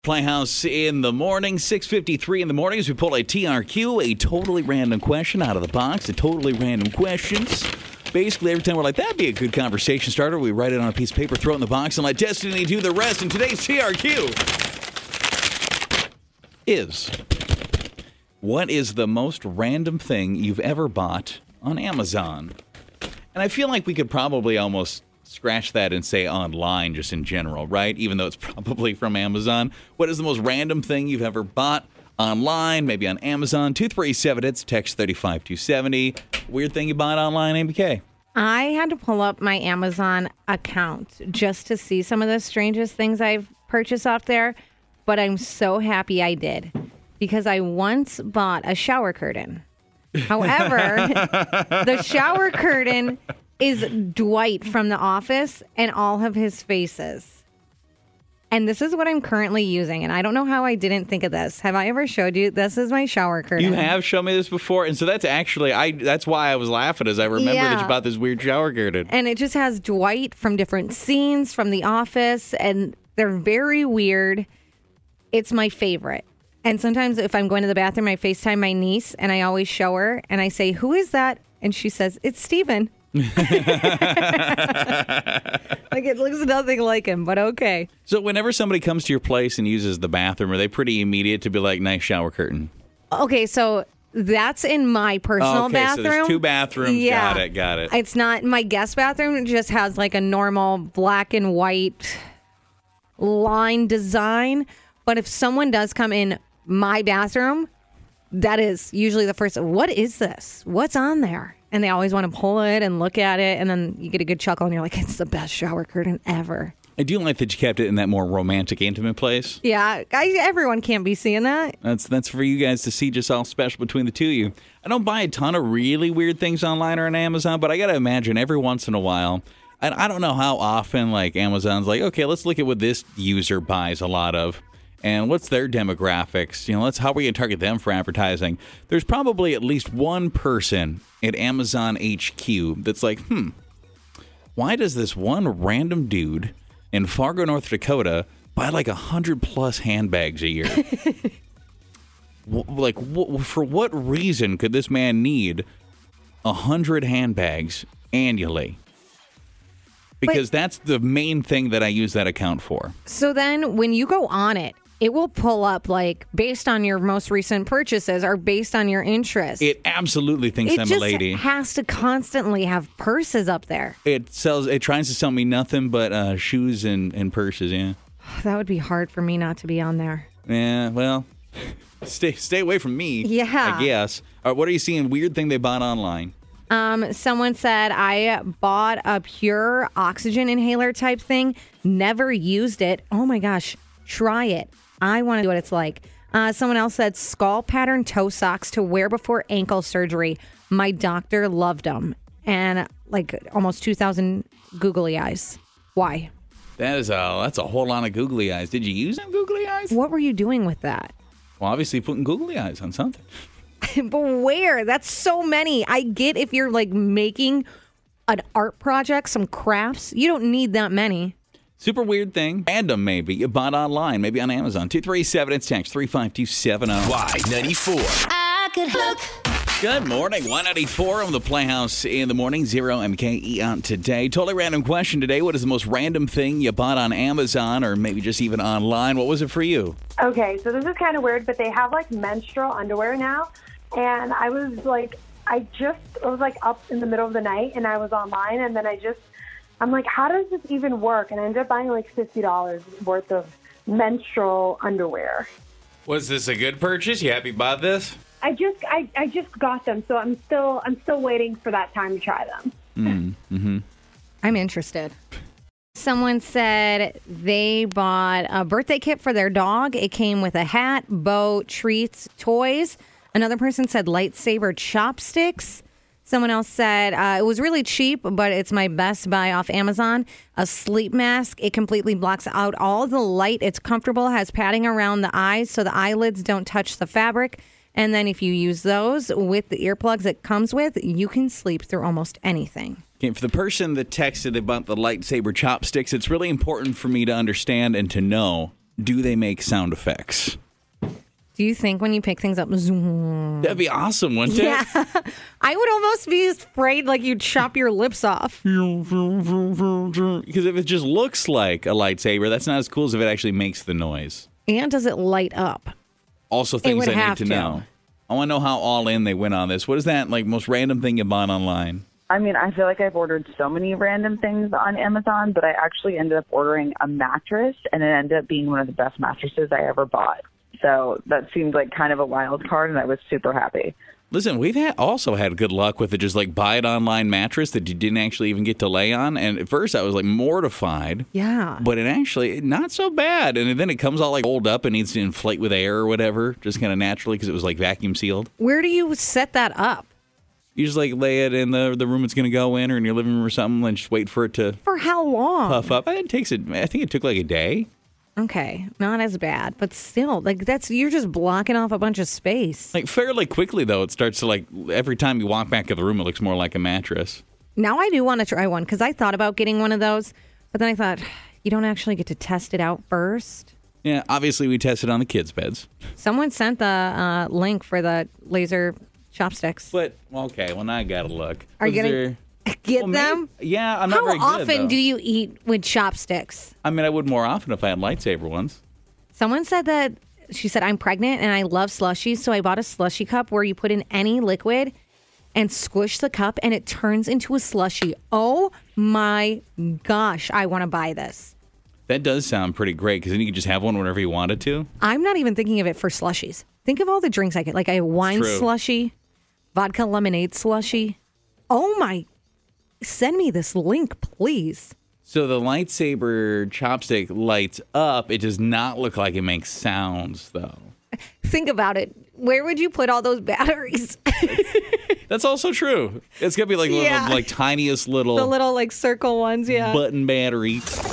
Playhouse in the morning, 6:53 in the morning as we pull a TRQ, a totally random question out of the box, a totally random questions. Basically, every time we're like, that'd be a good conversation starter, we write it on a piece of paper, throw it in the box, and let Destiny do the rest. And today's TRQ is, what is the most random thing you've ever bought on Amazon? And I feel like we could probably almost scratch that and say online just in general, right? Even though it's probably from Amazon. What is the most random thing you've ever bought online, maybe on Amazon? 237, it's text 35270. Weird thing you bought online, ABK? I had to pull up my Amazon account just to see some of the strangest things I've purchased off there, but I'm so happy I did because I once bought a shower curtain. However, the shower curtain is Dwight from The Office and all of his faces. And this is what I'm currently using. And I don't know how I didn't think of this. Have I ever showed you? This is my shower curtain. You have shown me this before. And so that's actually, that's why I was laughing as I remember that you bought this weird shower curtain. And it just has Dwight from different scenes from The Office. And they're very weird. It's my favorite. And sometimes if I'm going to the bathroom, I FaceTime my niece and I always show her. And I say, who is that? And she says, it's Steven. Like it looks nothing like him, but okay. So whenever somebody comes to your place and uses the bathroom, are they pretty immediate to be like, nice shower curtain? Okay, so that's in my personal bathroom. So there's two bathrooms. Yeah. Got it. It's not my guest bathroom. It just has like a normal black and white line design. But if someone does come in my bathroom, that is usually the first, what is this? What's on there? And they always want to pull it and look at it. And then you get a good chuckle and you're like, it's the best shower curtain ever. I do like that you kept it in that more romantic, intimate place. Yeah. Everyone can't be seeing that. That's for you guys to see, just all special between the two of you. I don't buy a ton of really weird things online or on Amazon, but I got to imagine every once in a while, and I don't know how often, like Amazon's like, okay, let's look at what this user buys a lot of. And what's their demographics? You know, how are we going to target them for advertising? There's probably at least one person at Amazon HQ that's like, why does this one random dude in Fargo, North Dakota buy like 100+ handbags a year? For what reason could this man need 100 handbags annually? Because that's the main thing that I use that account for. So then when you go on it, it will pull up like based on your most recent purchases or based on your interest. It absolutely thinks I'm a lady. It just has to constantly have purses up there. It tries to sell me nothing but shoes and purses, yeah. That would be hard for me not to be on there. Yeah, well, stay away from me. Yeah. I guess. All right, what are you seeing? Weird thing they bought online. Someone said, I bought a pure oxygen inhaler type thing. Never used it. Oh my gosh. Try it. I want to do what it's like. Someone else said skull pattern toe socks to wear before ankle surgery. My doctor loved them. And like almost 2,000 googly eyes. Why? That's a whole lot of googly eyes. Did you use them googly eyes? What were you doing with that? Well, obviously putting googly eyes on something. But where? That's so many. I get if you're like making an art project, some crafts. You don't need that many. Super weird thing. Random maybe. You bought online, maybe on Amazon. 237, it's text 35270. Y94. I could look. Good morning. 194 on the Playhouse in the morning. 0MKE on today. Totally random question today. What is the most random thing you bought on Amazon or maybe just even online? What was it for you? Okay, so this is kind of weird, but they have like menstrual underwear now. And I was like, I was like up in the middle of the night and I was online and then I'm like, how does this even work? And I ended up buying like $50 worth of menstrual underwear. Was this a good purchase? You happy you bought this? I just got them, so I'm still waiting for that time to try them. Mm-hmm. I'm interested. Someone said they bought a birthday kit for their dog. It came with a hat, bow, treats, toys. Another person said lightsaber chopsticks. Someone else said it was really cheap, but it's my best buy off Amazon. A sleep mask. It completely blocks out all the light. It's comfortable, has padding around the eyes so the eyelids don't touch the fabric. And then if you use those with the earplugs it comes with, you can sleep through almost anything. Okay, for the person that texted about the lightsaber chopsticks, it's really important for me to understand and to know do they make sound effects? Do you think when you pick things up, zoom? That'd be awesome, wouldn't it? Yeah. I would almost be afraid like you'd chop your lips off. Because if it just looks like a lightsaber, that's not as cool as if it actually makes the noise. And does it light up? Also things would I need have to to. know. I want to know how all in they went on this. What is that most random thing you bought online? I mean, I feel like I've ordered so many random things on Amazon, but I actually ended up ordering a mattress, and it ended up being one of the best mattresses I ever bought. So that seemed like kind of a wild card, and I was super happy. Listen, we've also had good luck with the just buy it online mattress that you didn't actually even get to lay on. And at first I was mortified. Yeah. But it actually, not so bad. And then it comes all rolled up and needs to inflate with air or whatever, just kind of naturally because it was vacuum sealed. Where do you set that up? You just lay it in the room it's going to go in or in your living room or something and just wait for it to For how long? puff up. I think it took a day. Okay, not as bad, but still, you're just blocking off a bunch of space. Fairly quickly, though, it starts to every time you walk back in the room, it looks more like a mattress. Now I do want to try one because I thought about getting one of those, but then I thought, you don't actually get to test it out first. Yeah, obviously we tested on the kids' beds. Someone sent the link for the laser chopsticks. But, okay, well, now I got to look. Are you going to get them? Yeah, I'm not How very good, often though. do you eat with chopsticks? I mean, I would more often if I had lightsaber ones. Someone said that, she said, I'm pregnant and I love slushies, so I bought a slushie cup where you put in any liquid and squish the cup and it turns into a slushie. Oh my gosh, I want to buy this. That does sound pretty great because then you could just have one whenever you wanted to. I'm not even thinking of it for slushies. Think of all the drinks I get, like a wine True. slushie, vodka lemonade slushie. Oh my, send me this link, please. So the lightsaber chopstick lights up. It does not look like it makes sounds, though. Think about it. Where would you put all those batteries? That's also true. It's going to be Yeah. tiniest little The little circle ones, yeah. button battery.